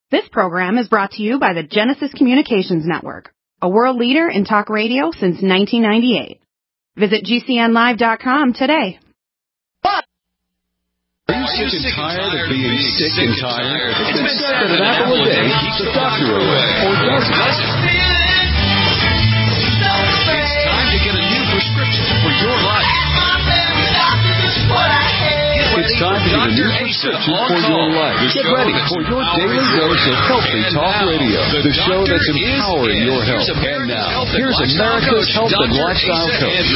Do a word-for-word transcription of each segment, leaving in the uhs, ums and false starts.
This program is brought to you by the Genesis Communications Network, a world leader in talk radio since nineteen ninety-eight. Visit G C N live dot com today. Are you sick and tired of being sick and tired? It's been said that an apple a day keeps the doctor away, or doesn't. It's time to get a new prescription for your life. It's time to get a new prescription for your life. Get ready for your daily dose of Healthy Talk Radio, the show that's empowering your health. And now, here's America's health and lifestyle coach.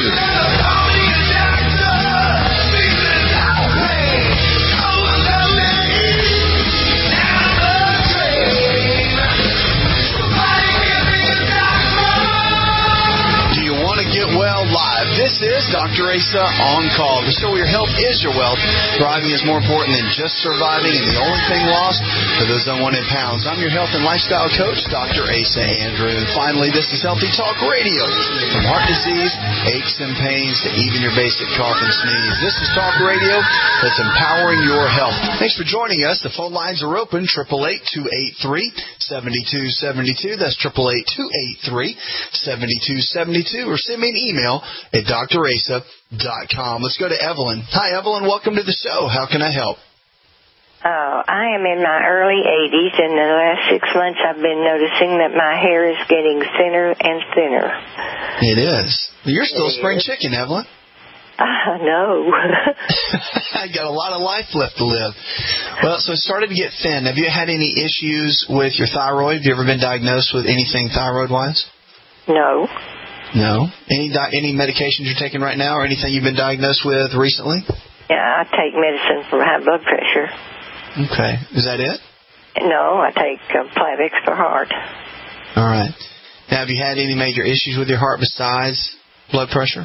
This is Doctor Asa On Call, the show where your health is your wealth. Thriving is more important than just surviving, and the only thing lost are those unwanted pounds. I'm your health and lifestyle coach, Doctor Asa Andrew. And finally, this is Healthy Talk Radio. From heart disease, aches and pains, to even your basic cough and sneeze. This is Talk Radio that's empowering your health. Thanks for joining us. The phone lines are open, eight eight eight, two eight three, seven two seven two. That's eight eight eight, two eight three, seven two seven two. Or send me an email at D R Asa dot com. Let's go to Evelyn. Hi, Evelyn. Welcome to the show. How can I help? Oh, I am in my early eighties, and the last six months I've been noticing that my hair is getting thinner and thinner. It is. You're still it spring is. chicken, Evelyn. Uh, no. I got a lot of life left to live. Well, so it started to get thin. Have you had any issues with your thyroid? Have you ever been diagnosed with anything thyroid-wise? No. No. Any di- any medications you're taking right now or anything you've been diagnosed with recently? Yeah, I take medicine for high blood pressure. Okay. Is that it? No, I take uh, Plavix for heart. All right. Now, have you had any major issues with your heart besides blood pressure?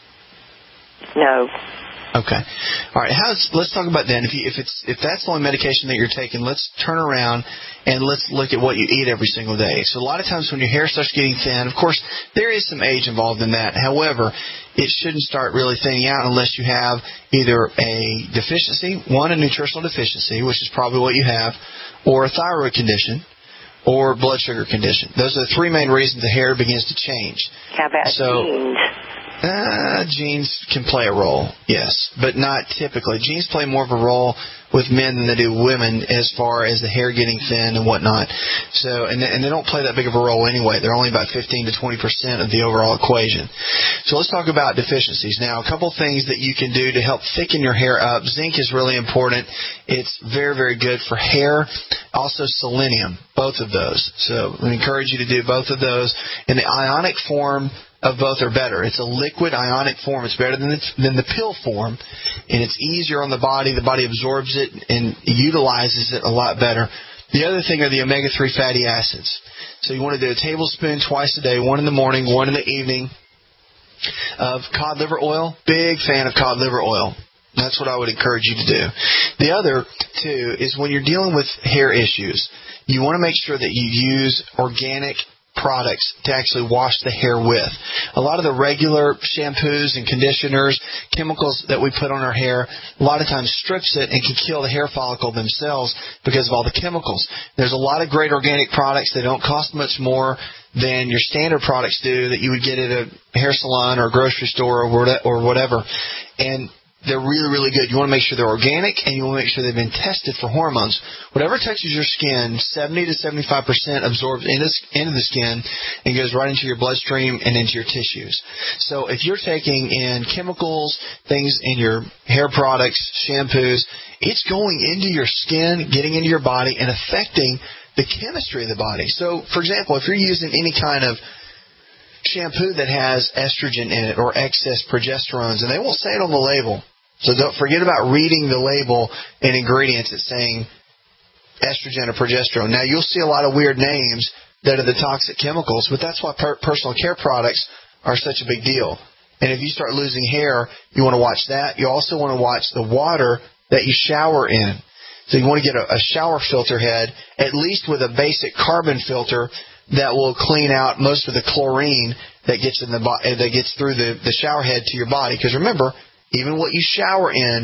No. Okay. All right. How's, let's talk about then. If you, if it's if that's the only medication that you're taking, let's turn around and let's look at what you eat every single day. So a lot of times when your hair starts getting thin, of course, there is some age involved in that. However, it shouldn't start really thinning out unless you have either a deficiency, one, a nutritional deficiency, which is probably what you have, or a thyroid condition, or blood sugar condition. Those are the three main reasons the hair begins to change. How about so, genes? Uh, genes can play a role, yes, but not typically. Genes play more of a role with men than they do women as far as the hair getting thin and whatnot. So, and they, and they don't play that big of a role anyway. They're only about fifteen to twenty percent of the overall equation. So let's talk about deficiencies. Now, a couple things that you can do to help thicken your hair up. Zinc is really important. It's very, very good for hair. Also selenium, both of those. So we encourage you to do both of those. In the ionic form of both are better. It's a liquid ionic form. It's better than the, than the pill form, and it's easier on the body. The body absorbs it and utilizes it a lot better. The other thing are the omega three fatty acids. So you want to do a tablespoon twice a day, one in the morning, one in the evening, of cod liver oil. Big fan of cod liver oil. That's what I would encourage you to do. The other, too, is when you're dealing with hair issues, you want to make sure that you use organic products to actually wash the hair with. A lot of the regular shampoos and conditioners, chemicals that we put on our hair, a lot of times strips it and can kill the hair follicle themselves because of all the chemicals. There's a lot of great organic products that don't cost much more than your standard products do that you would get at a hair salon or a grocery store or whatever. And they're really, really good. You want to make sure they're organic, and you want to make sure they've been tested for hormones. Whatever touches your skin, seventy to seventy-five percent absorbs into, into the skin and goes right into your bloodstream and into your tissues. So if you're taking in chemicals, things in your hair products, shampoos, it's going into your skin, getting into your body, and affecting the chemistry of the body. So, for example, if you're using any kind of shampoo that has estrogen in it or excess progesterones, and they won't say it on the label. So don't forget about reading the label and ingredients that's saying estrogen or progesterone. Now, you'll see a lot of weird names that are the toxic chemicals, but that's why per- personal care products are such a big deal. And if you start losing hair, you want to watch that. You also want to watch the water that you shower in. So you want to get a, a shower filter head, at least with a basic carbon filter that will clean out most of the chlorine that gets in the bo- that gets through the, the shower head to your body. Because remember, even what you shower in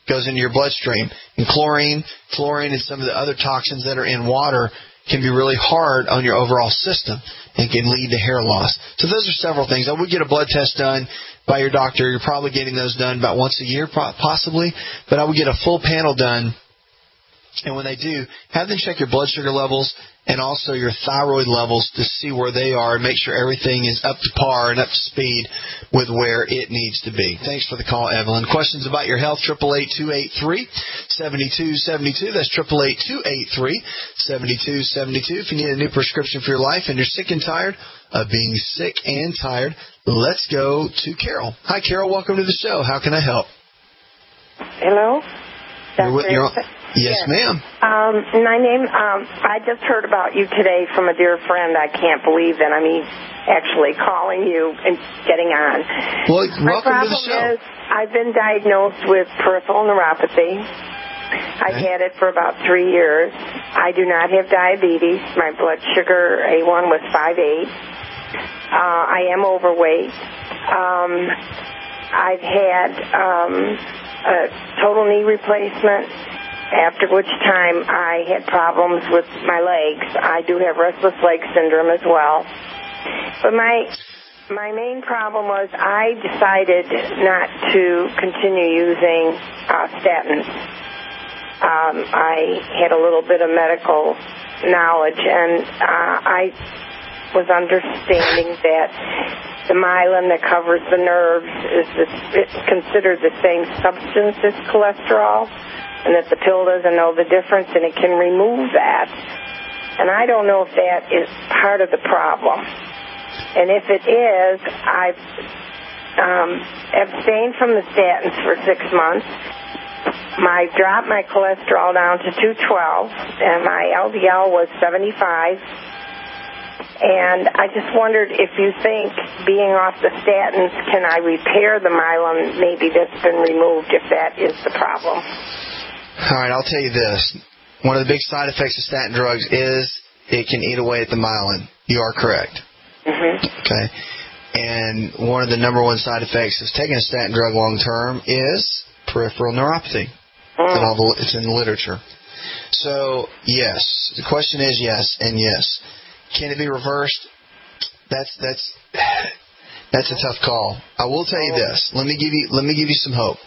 goes into your bloodstream. And chlorine, fluorine, and some of the other toxins that are in water can be really hard on your overall system and can lead to hair loss. So those are several things. I would get a blood test done by your doctor. You're probably getting those done about once a year, possibly. But I would get a full panel done. And when they do, have them check your blood sugar levels and also your thyroid levels to see where they are and make sure everything is up to par and up to speed with where it needs to be. Thanks for the call, Evelyn. Questions about your health, eight eight eight, two eight three, seven two seven two. That's eight eight eight, two eight three, seven two seven two. If you need a new prescription for your life and you're sick and tired of being sick and tired, let's go to Carol. Hi, Carol. Welcome to the show. How can I help? Hello? You're, you're on, yes, yes, ma'am. Um, my name, um, I just heard about you today from a dear friend. I can't believe that I'm actually calling you and getting on. Well, my welcome to the show. Is I've been diagnosed with peripheral neuropathy. I've okay. had it for about three years. I do not have diabetes. My blood sugar A one was five eight. Uh, I am overweight. Um, I've had... Um, a total knee replacement, after which time I had problems with my legs. I do have restless leg syndrome as well. But my my main problem was I decided not to continue using uh, statins. Um, I had a little bit of medical knowledge, and uh, I was understanding that the myelin that covers the nerves is this, it's considered the same substance as cholesterol, and that the pill doesn't know the difference, and it can remove that. And I don't know if that is part of the problem. And if it is, I've um, abstained from the statins for six months. I dropped my cholesterol down to two twelve, and my L D L was seventy-five. And I just wondered if you think, being off the statins, can I repair the myelin maybe that's been removed, if that is the problem? All right, I'll tell you this. One of the big side effects of statin drugs is it can eat away at the myelin. You are correct. Mm-hmm. Okay. And one of the number one side effects of taking a statin drug long term is peripheral neuropathy. Mm. It's, in all the, it's in the literature. So, yes. The question is yes and yes. Can it be reversed? That's that's that's a tough call. I will tell you this. Let me give you let me give you some hope.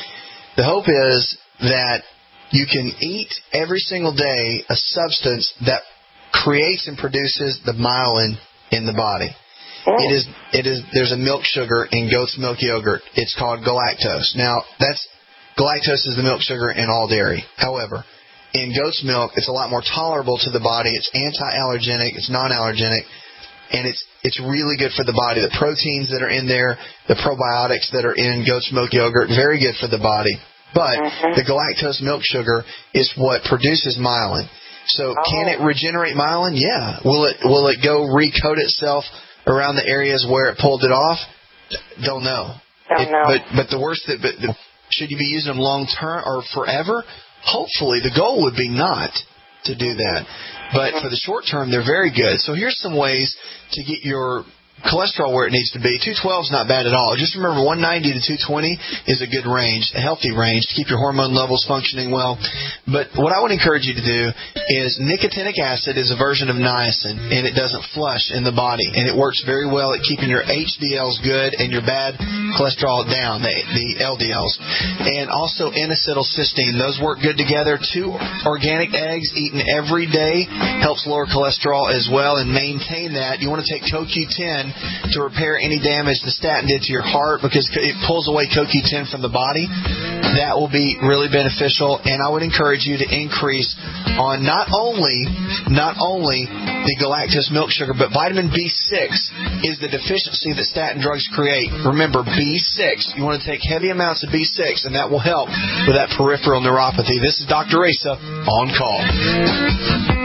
The hope is that you can eat every single day a substance that creates and produces the myelin in the body. It is it is there's a milk sugar in goat's milk yogurt. It's called galactose. Now, that's galactose is the milk sugar in all dairy. However, in goat's milk, it's a lot more tolerable to the body. It's anti-allergenic. It's non-allergenic. And it's it's really good for the body. The proteins that are in there, the probiotics that are in goat's milk yogurt, very good for the body. But mm-hmm. the galactose milk sugar is what produces myelin. So oh. can it regenerate myelin? Yeah. Will it will it go recoat itself around the areas where it pulled it off? Don't know. Don't it, know. But, but the worst, that, but the, should you be using them long term or forever? Hopefully, the goal would be not to do that. But for the short term, they're very good. So here's some ways to get your cholesterol where it needs to be. two twelve is not bad at all. Just remember, one ninety to two twenty is a good range, a healthy range to keep your hormone levels functioning well. But what I would encourage you to do is nicotinic acid is a version of niacin, and it doesn't flush in the body. And it works very well at keeping your H D Ls good and your bad cholesterol down, the, the L D Ls. And also N-acetylcysteine. Those work good together. Two organic eggs eaten every day helps lower cholesterol as well and maintain that. You want to take C O Q ten to repair any damage the statin did to your heart, because it pulls away C O Q ten from the body. That will be really beneficial, and I would encourage you to increase on not only not only the galactose milk sugar, but vitamin B six is the deficiency that statin drugs create. Remember, B six. You want to take heavy amounts of B six, and that will help with that peripheral neuropathy. This is Doctor Asa on call.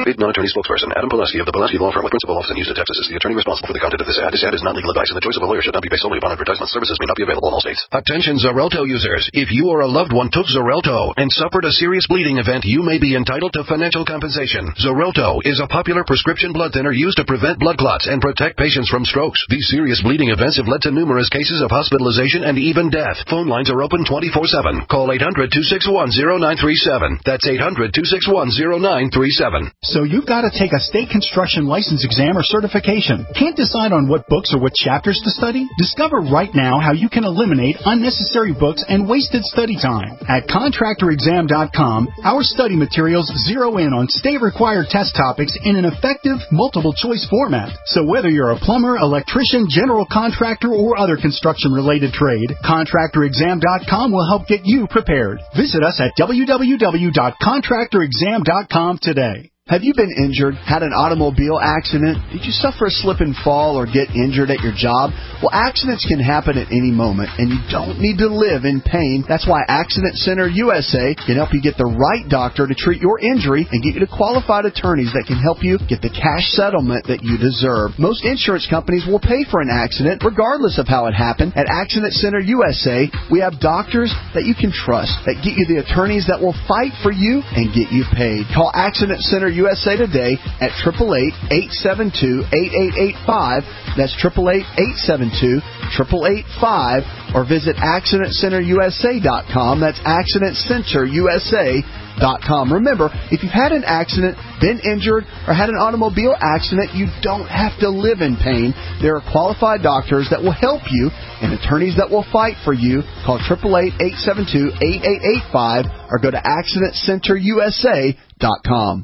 Speed, non-attorney spokesperson. Adam Pileski of the Pileski Law Firm with principal office in Houston, Texas is the attorney responsible for the content of this ad. This ad is not legal advice, and the choice of a lawyer should not be based solely upon advertisement. Services may not be available in all states. Attention Xarelto users. If you or a loved one took Xarelto and suffered a serious bleeding event, you may be entitled to financial compensation. Xarelto is a popular prescription blood thinner used to prevent blood clots and protect patients from strokes. These serious bleeding events have led to numerous cases of hospitalization and even death. Phone lines are open twenty-four seven. Call eight hundred, two six one, zero nine three seven. That's eight hundred, two six one, zero nine three seven. So you've got to take a state construction license exam or certification. Can't decide on what books or what chapters to study? Discover right now how you can eliminate unnecessary books and wasted study time. At contractor exam dot com, our study materials zero in on state-required test topics in an effective multiple-choice format. So whether you're a plumber, electrician, general contractor, or other construction-related trade, contractor exam dot com will help get you prepared. Visit us at w w w dot contractor exam dot com today. Have you been injured, had an automobile accident? Did you suffer a slip and fall or get injured at your job? Well, accidents can happen at any moment, and you don't need to live in pain. That's why Accident Center U S A can help you get the right doctor to treat your injury and get you to qualified attorneys that can help you get the cash settlement that you deserve. Most insurance companies will pay for an accident regardless of how it happened. At Accident Center U S A, we have doctors that you can trust that get you the attorneys that will fight for you and get you paid. Call Accident Center U S A today at eight eight eight, eight seven two, eight eight eight five. That's eight eight eight, eight seven two, eight eight eight five. Or visit accident center u s a dot com. That's accident center u s a dot com. Remember, if you've had an accident, been injured, or had an automobile accident, you don't have to live in pain. There are qualified doctors that will help you and attorneys that will fight for you. Call eight eight eight, eight seven two, eight eight eight five or go to accident center u s a dot com.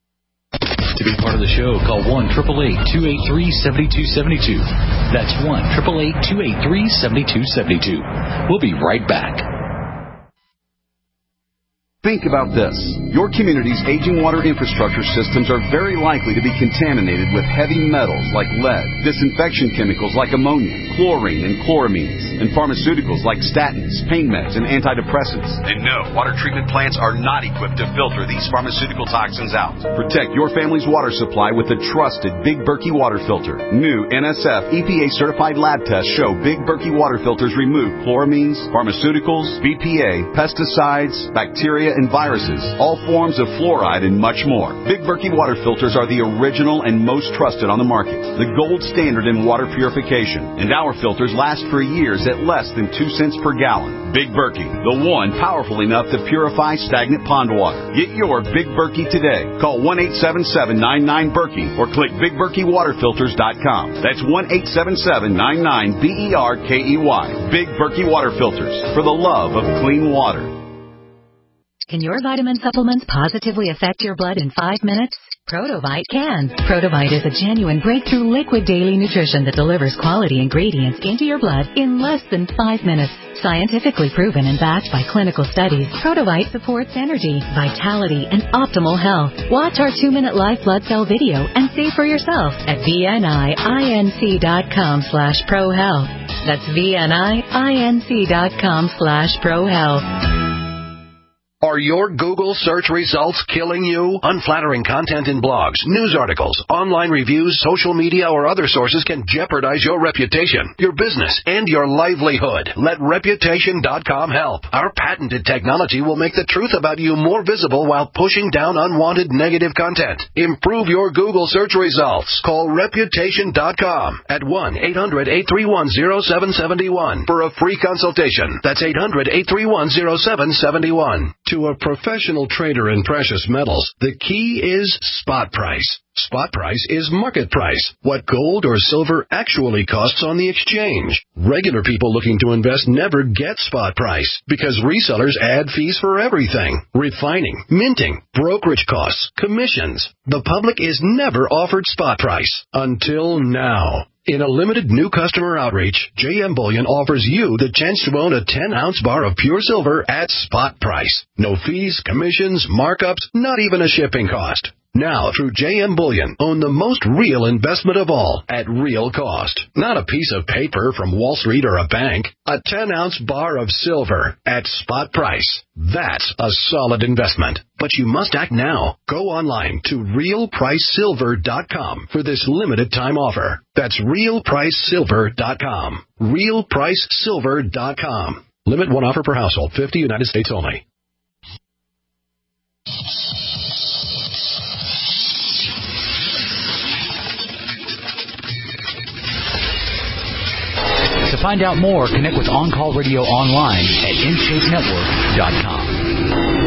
To be part of the show, call one eight eight eight, two eight three, seven two seven two. That's one eight eight eight, two eight three, seven two seven two. We'll be right back. Think about this. Your community's aging water infrastructure systems are very likely to be contaminated with heavy metals like lead, disinfection chemicals like ammonia, chlorine and chloramines, and pharmaceuticals like statins, pain meds, and antidepressants. And no, water treatment plants are not equipped to filter these pharmaceutical toxins out. Protect your family's water supply with the trusted Big Berkey water filter. New N S F E P A-certified lab tests show Big Berkey water filters remove chloramines, pharmaceuticals, B P A, pesticides, bacteria, and viruses, all forms of fluoride, and much more. Big Berkey water filters are the original and most trusted on the market, the gold standard in water purification, and our filters last for years at less than two cents per gallon. Big Berkey, the one powerful enough to purify stagnant pond water. Get your Big Berkey today. Call one eight seven seven, nine nine, Berkey or click big berkey water filters dot com. That's one eight seven seven, nine nine, B E R K E Y. Big Berkey water filters, for the love of clean water. Can your vitamin supplements positively affect your blood in five minutes? Protovite can. Protovite is a genuine breakthrough liquid daily nutrition that delivers quality ingredients into your blood in less than five minutes. Scientifically proven and backed by clinical studies, Protovite supports energy, vitality, and optimal health. Watch our two-minute live blood cell video and see for yourself at V N I I N C dot com slash pro health. That's V N I I N C dot com slash pro health. Are your Google search results killing you? Unflattering content in blogs, news articles, online reviews, social media, or other sources can jeopardize your reputation, your business, and your livelihood. Let reputation dot com help. Our patented technology will make the truth about you more visible while pushing down unwanted negative content. Improve your Google search results. Call reputation dot com at one eight hundred, eight three one, zero seven seven one for a free consultation. That's eight hundred, eight three one, zero seven seven one. To a professional trader in precious metals, the key is spot price. Spot price is market price, what gold or silver actually costs on the exchange. Regular people looking to invest never get spot price because resellers add fees for everything: refining, minting, brokerage costs, commissions. The public is never offered spot price until now. In a limited new customer outreach, J M Bullion offers you the chance to own a ten-ounce bar of pure silver at spot price. No fees, commissions, markups, not even a shipping cost. Now, through J M Bullion, own the most real investment of all at real cost. Not a piece of paper from Wall Street or a bank. A ten-ounce bar of silver at spot price. That's a solid investment. But you must act now. Go online to real price silver dot com for this limited time offer. That's real price silver dot com. real price silver dot com. Limit one offer per household. fifty United States only. To find out more, connect with On Call Radio online at in shape network dot com.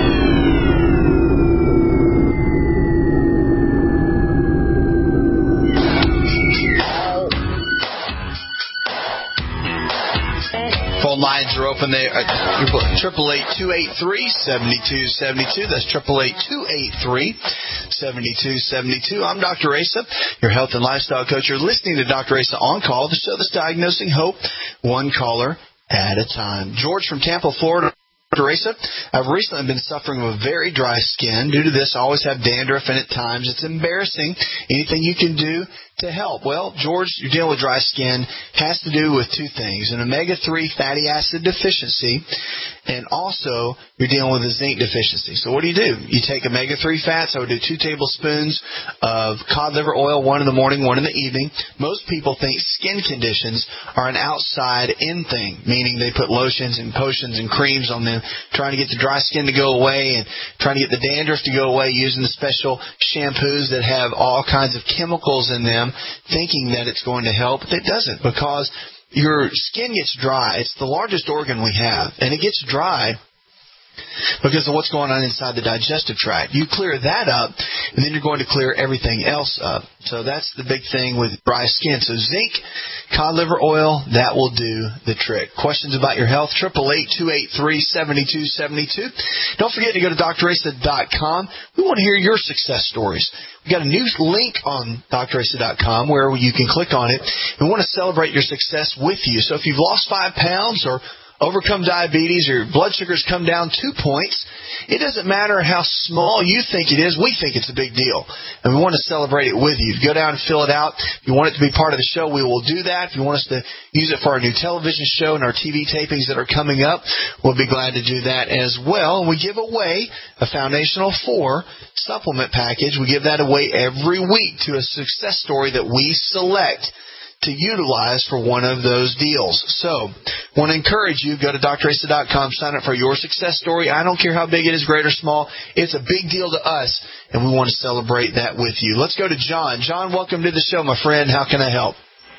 Phone lines are open there. Triple eight two eight three seventy two seventy two. That's triple eight two eight three seventy two seventy two. I'm Doctor Asa, your health and lifestyle coach. You're listening to Doctor Asa On Call, the show that's diagnosing hope, one caller at a time. George from Tampa, Florida. Doctor Asa, I've recently been suffering with very dry skin. Due to this, I always have dandruff, and at times it's embarrassing. Anything you can do to help? Well, George, you're dealing with dry skin. Has to do with two things: an omega three fatty acid deficiency, and also you're dealing with a zinc deficiency. So what do you do? You take omega three fats. I would do two tablespoons of cod liver oil, one in the morning, one in the evening. Most people think skin conditions are an outside-in thing, meaning they put lotions and potions and creams on them, trying to get the dry skin to go away and trying to get the dandruff to go away using the special shampoos that have all kinds of chemicals in them, thinking that it's going to help. But it doesn't, because your skin gets dry. It's the largest organ we have, and it gets dry because of what's going on inside the digestive tract. You clear that up, and then you're going to clear everything else up. So that's the big thing with dry skin. So zinc, cod liver oil, that will do the trick. Questions about your health? triple eight two eight three seven two seven two. Don't forget to go to Dr Asa dot com. We want to hear your success stories. We've got a new link on Dr Asa dot com where you can click on it. We want to celebrate your success with you. So if you've lost five pounds or overcome diabetes, or your blood sugars come down two points, it doesn't matter how small you think it is. We think it's a big deal, and we want to celebrate it with you. Go down and fill it out. If you want it to be part of the show, we will do that. If you want us to use it for our new television show and our T V tapings that are coming up, we'll be glad to do that as well. And we give away a Foundational four supplement package. We give that away every week to a success story that we select to utilize for one of those deals. So, want to encourage you, go to Dr Asa dot com, sign up for your success story. I don't care how big it is, great or small. It's a big deal to us, and we want to celebrate that with you. Let's go to John. John, welcome to the show, my friend. How can I help?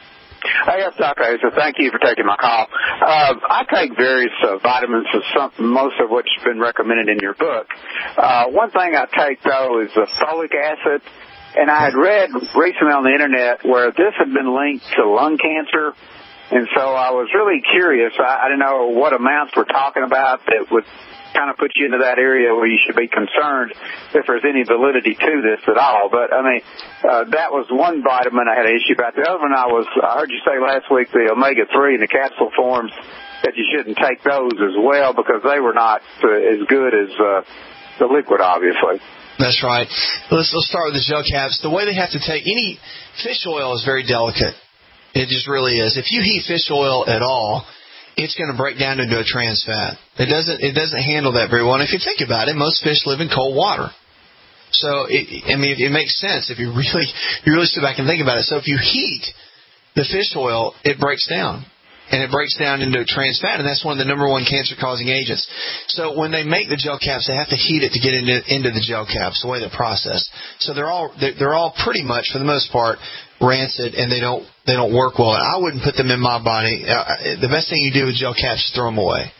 Hey, yes, Doctor Asa. Thank you for taking my call. Uh, I take various uh, vitamins, of some, most of which have been recommended in your book. Uh, one thing I take, though, is the folic acid. And I had read recently on the Internet where this had been linked to lung cancer, and so I was really curious. I, I didn't know what amounts we're talking about that would kind of put you into that area where you should be concerned if there's any validity to this at all. But, I mean, uh, that was one vitamin I had an issue about. The other one I was, I heard you say last week, the omega three and the capsule forms, that you shouldn't take those as well because they were not uh, as good as uh, the liquid, obviously. That's right. Let's, let's start with the gel caps. The way they have to take any fish oil is very delicate. It just really is. If you heat fish oil at all, it's going to break down into a trans fat. It doesn't. It doesn't handle that very well. And if you think about it, most fish live in cold water. So it, I mean, it makes sense if you really, you really sit back and think about it. So if you heat the fish oil, it breaks down. And it breaks down into trans fat, and that's one of the number one cancer-causing agents. So when they make the gel caps, they have to heat it to get into, into the gel caps, the way they're processed. So they're all they're, they're all pretty much, for the most part, rancid, and they don't they don't work well. I wouldn't put them in my body. Uh, the best thing you do with gel caps is throw them away.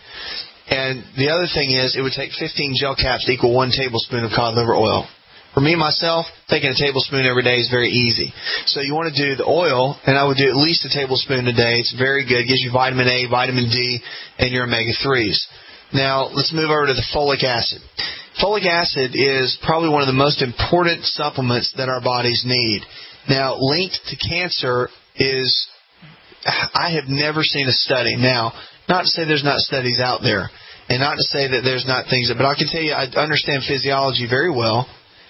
And the other thing is, it would take fifteen gel caps to equal one tablespoon of cod liver oil. For me, myself, taking a tablespoon every day is very easy. So you want to do the oil, and I would do at least a tablespoon a day. It's very good. It gives you vitamin A, vitamin D, and your omega threes. Now, let's move over to the folic acid. Folic acid is probably one of the most important supplements that our bodies need. Now, linked to cancer is, I have never seen a study. Now, not to say there's not studies out there, and not to say that there's not things, but I can tell you I understand physiology very well.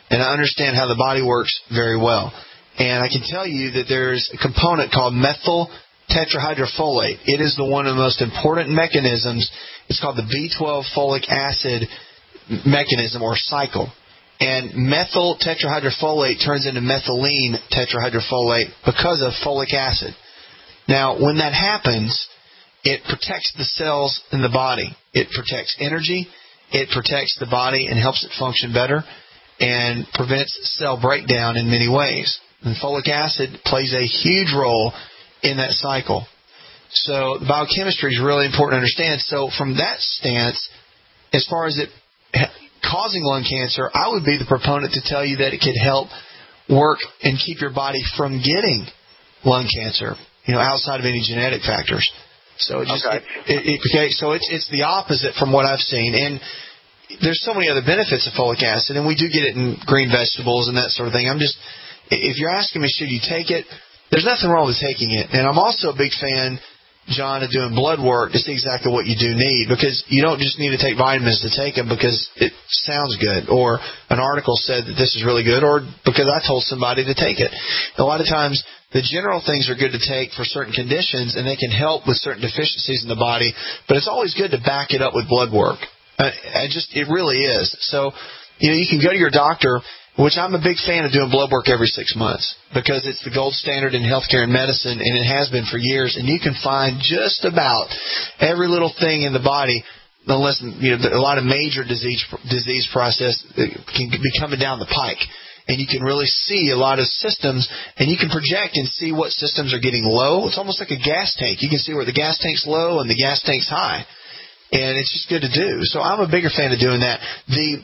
and I understand how the body works very well. And I can tell you that there's a component called methyl tetrahydrofolate. It is the one of the most important mechanisms. It's called the B twelve folic acid mechanism or cycle. And methyl tetrahydrofolate turns into methylene tetrahydrofolate because of folic acid. Now, when that happens, it protects the cells in the body. It protects energy. It protects the body and helps it function better and prevents cell breakdown in many ways. And folic acid plays a huge role in that cycle. So the biochemistry is really important to understand. So from that stance, as far as it causing lung cancer, I would be the proponent to tell you that it could help work and keep your body from getting lung cancer, you know, outside of any genetic factors. So it just, okay. It, it, okay, so it's it's the opposite from what I've seen, and there's so many other benefits of folic acid, and we do get it in green vegetables and that sort of thing. I'm just, if you're asking me, should you take it? There's nothing wrong with taking it, and I'm also a big fan, John, of doing blood work to see exactly what you do need, because you don't just need to take vitamins to take them because it sounds good, or an article said that this is really good, or because I told somebody to take it. A lot of times, the general things are good to take for certain conditions, and they can help with certain deficiencies in the body, but it's always good to back it up with blood work. Uh, I just, it really is. So, you know, you can go to your doctor, which I'm a big fan of doing blood work every six months because it's the gold standard in healthcare and medicine, and it has been for years. And you can find just about every little thing in the body, unless, you know, a lot of major disease disease process can be coming down the pike. And you can really see a lot of systems, and you can project and see what systems are getting low. It's almost like a gas tank. You can see where the gas tank's low and the gas tank's high. And it's just good to do. So I'm a bigger fan of doing that. The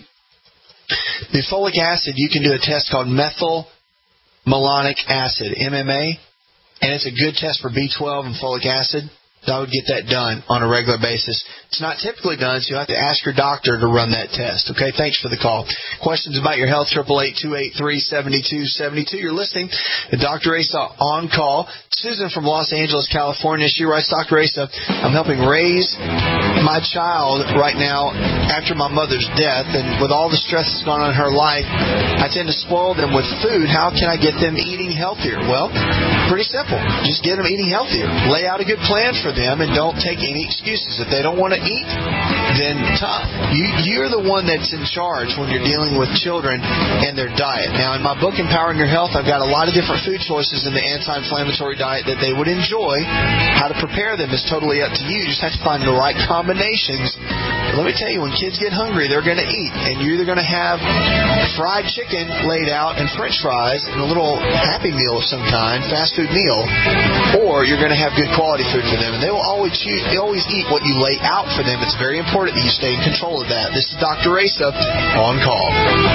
The folic acid, you can do a test called methyl malonic acid, M M A, and it's a good test for B twelve and folic acid. I would get that done on a regular basis. It's not typically done, so you'll have to ask your doctor to run that test. Okay, thanks for the call. Questions about your health, eight eight eight, two eight three, seven two seven two. You're listening to Doctor Asa on call. Susan from Los Angeles, California. She writes, Doctor Asa, I'm helping raise my child right now after my mother's death, and with all the stress that's gone on in her life, I tend to spoil them with food. How can I get them eating healthier? Well, pretty simple. Just get them eating healthier. Lay out a good plan for them and don't take any excuses. If they don't want to eat, then tough. You, you're the one that's in charge when you're dealing with children and their diet. Now, in my book, Empowering Your Health, I've got a lot of different food choices in the anti-inflammatory diet that they would enjoy. How to prepare them is totally up to you. You just have to find the right combinations. But let me tell you, when kids get hungry, they're going to eat. And you're either going to have fried chicken laid out and French fries and a little Happy Meal of some kind, fast food meal, or you're going to have good quality food for them. And they will always choose, they always eat what you lay out for them. It's very important that you stay in control of that. This is Doctor Asa on call.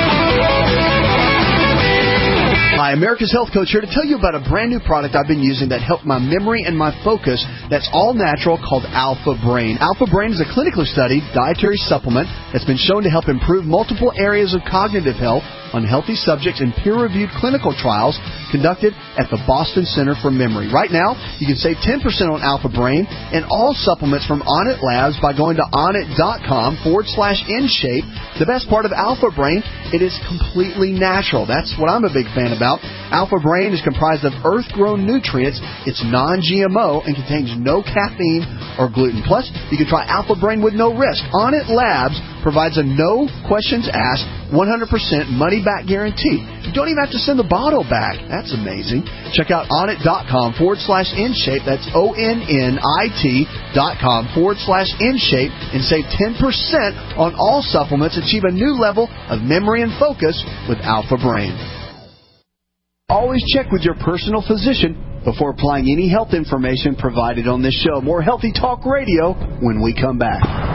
Hi, America's Health Coach here to tell you about a brand new product I've been using that helped my memory and my focus that's all natural called Alpha Brain. Alpha Brain is a clinically studied dietary supplement that's been shown to help improve multiple areas of cognitive health on healthy subjects in peer-reviewed clinical trials conducted at the Boston Center for Memory. Right now, you can save ten percent on Alpha Brain and all supplements from Onnit Labs by going to onnit.com forward slash InShape. The best part of Alpha Brain, it is completely natural. That's what I'm a big fan about. Alpha Brain is comprised of earth-grown nutrients. It's non-G M O and contains no caffeine or gluten. Plus, you can try Alpha Brain with no risk. Onnit Labs provides a no questions asked, one hundred percent money-back guarantee. You don't even have to send the bottle back. That's amazing. Check out onnit.com forward slash InShape. That's O-N-N-I-T dot com forward slash InShape and save ten percent on all supplements. Achieve a new level of memory and focus with Alpha Brain. Always check with your personal physician before applying any health information provided on this show. More Healthy Talk Radio when we come back.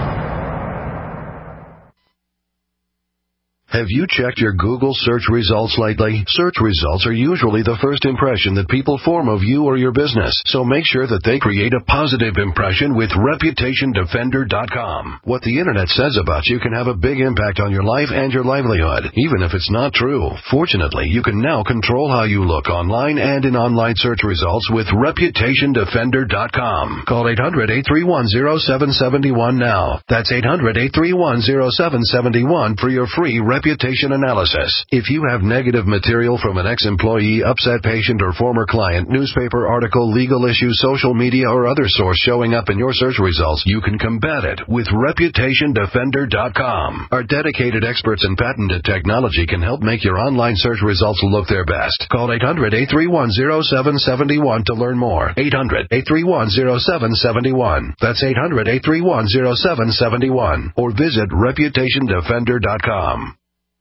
Have you checked your Google search results lately? Search results are usually the first impression that people form of you or your business, so make sure that they create a positive impression with reputation defender dot com. What the Internet says about you can have a big impact on your life and your livelihood, even if it's not true. Fortunately, you can now control how you look online and in online search results with reputation defender dot com. Call eight hundred, eight three one, zero seven seven one now. That's eight hundred, eight three one, zero seven seven one for your free reputation reputation analysis. If you have negative material from an ex-employee, upset patient, or former client, newspaper article, legal issue, social media, or other source showing up in your search results, you can combat it with reputation defender dot com. Our dedicated experts in patented technology can help make your online search results look their best. Call eight hundred, eight three one, zero seven seven one to learn more. eight hundred, eight three one, zero seven seven one. That's eight hundred, eight three one, zero seven seven one. Or visit reputation defender dot com.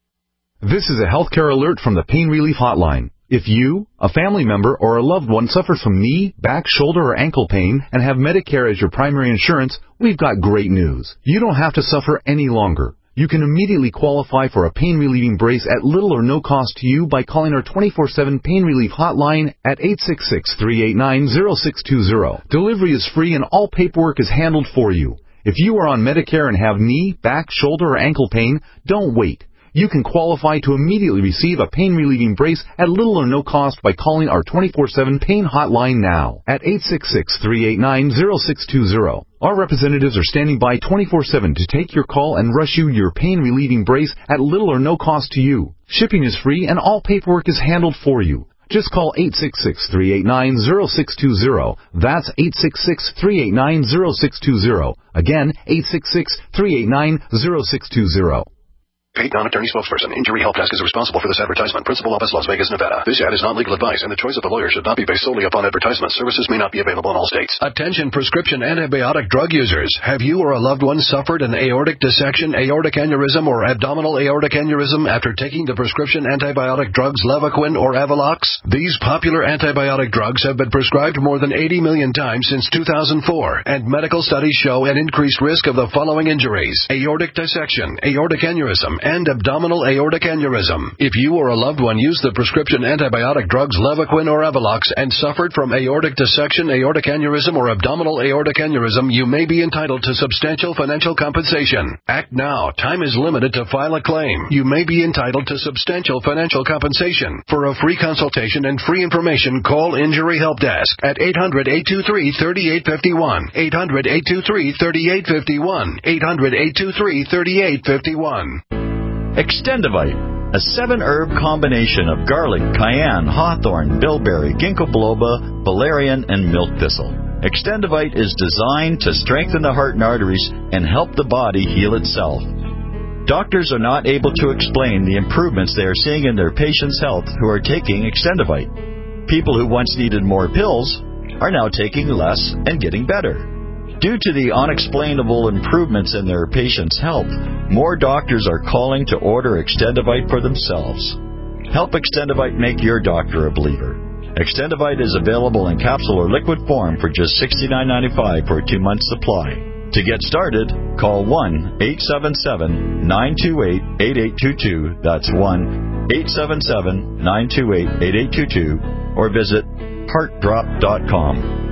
This is a healthcare alert from the Pain Relief Hotline. If you, a family member, or a loved one suffers from knee, back, shoulder, or ankle pain and have Medicare as your primary insurance, we've got great news. You don't have to suffer any longer. You can immediately qualify for a pain-relieving brace at little or no cost to you by calling our twenty-four seven Pain Relief Hotline at eight six six, three eight nine, zero six two zero. Delivery is free and all paperwork is handled for you. If you are on Medicare and have knee, back, shoulder, or ankle pain, don't wait. You can qualify to immediately receive a pain-relieving brace at little or no cost by calling our twenty-four seven Pain Hotline now at eight six six, three eight nine, zero six two zero. Our representatives are standing by twenty-four seven to take your call and rush you your pain-relieving brace at little or no cost to you. Shipping is free and all paperwork is handled for you. Just call eight six six, three eight nine, zero six two zero. That's eight six six, three eight nine, zero six two zero. Again, eight six six, three eight nine, zero six two zero. Paid non-attorney spokesperson. Injury Help Desk is responsible for this advertisement. Principal office, Las Vegas, Nevada. This ad is not legal advice, and the choice of the lawyer should not be based solely upon advertisement. Services may not be available in all states. Attention prescription antibiotic drug users. Have you or a loved one suffered an aortic dissection, aortic aneurysm, or abdominal aortic aneurysm after taking the prescription antibiotic drugs Levaquin or Avelox? These popular antibiotic drugs have been prescribed more than eighty million times since two thousand four, and medical studies show an increased risk of the following injuries: aortic dissection, aortic aneurysm, and abdominal aortic aneurysm. If you or a loved one used the prescription antibiotic drugs Levaquin or Avelox and suffered from aortic dissection, aortic aneurysm, or abdominal aortic aneurysm, you may be entitled to substantial financial compensation. Act now. Time is limited to file a claim. You may be entitled to substantial financial compensation. For a free consultation and free information, call Injury Help Desk at eight hundred, eight two three, three eight five one, eight hundred, eight two three, three eight five one, eight hundred, eight two three, three eight five one. Extendivite, a seven-herb combination of garlic, cayenne, hawthorn, bilberry, ginkgo biloba, valerian, and milk thistle. Extendivite is designed to strengthen the heart and arteries and help the body heal itself. Doctors are not able to explain the improvements they are seeing in their patients' health who are taking Extendivite. People who once needed more pills are now taking less and getting better. Due to the unexplainable improvements in their patients' health, more doctors are calling to order Extendivite for themselves. Help Extendivite make your doctor a believer. Extendivite is available in capsule or liquid form for just sixty-nine ninety-five for a two-month supply. To get started, call one eight seven seven, nine two eight, eight eight two two. That's one eight seven seven, nine two eight, eight eight two two. Or visit heart drop dot com.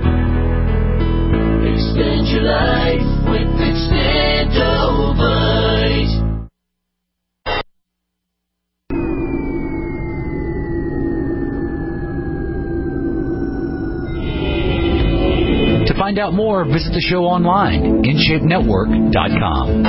Extend your life with Extendovite. To find out more, visit the show online, in shape network dot com.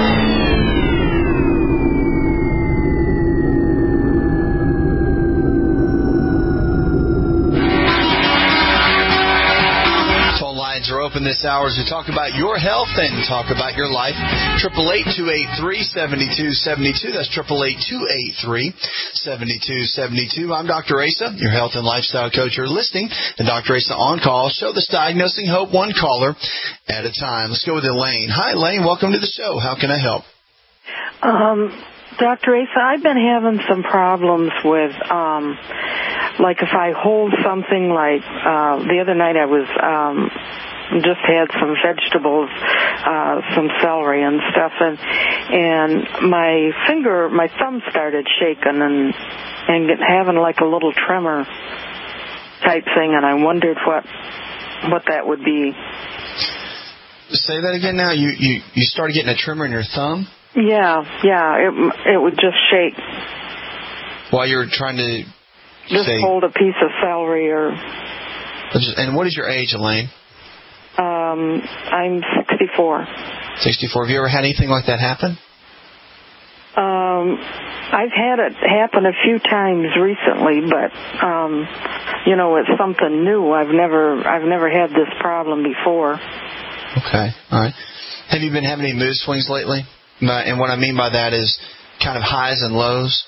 Are open this hour as we talk about your health and talk about your life. Triple eight two eight three seven two seven two. That's triple eight two eight three seven two seven two. I'm Doctor Asa, your health and lifestyle coach. You're listening to Doctor Asa On Call. Show that's diagnosing hope, one caller at a time. Let's go with Elaine. Hi, Elaine. Welcome to the show. How can I help? Um, Doctor Asa, I've been having some problems with, um, like if I hold something like, uh, the other night I was, um, just had some vegetables, uh, some celery and stuff, and and my finger, my thumb started shaking and and having like a little tremor type thing, and I wondered what what that would be. Say that again now. You you you started getting a tremor in your thumb? Yeah, yeah. It it would just shake while you were trying to just say, hold a piece of celery or. And what is your age, Elaine? Um, I'm sixty-four. sixty-four. Have you ever had anything like that happen? Um, Um, I've had it happen a few times recently, but um, you know, it's something new. I've never, I've never had this problem before. Okay, all right. Have you been having any mood swings lately? And what I mean by that is kind of highs and lows.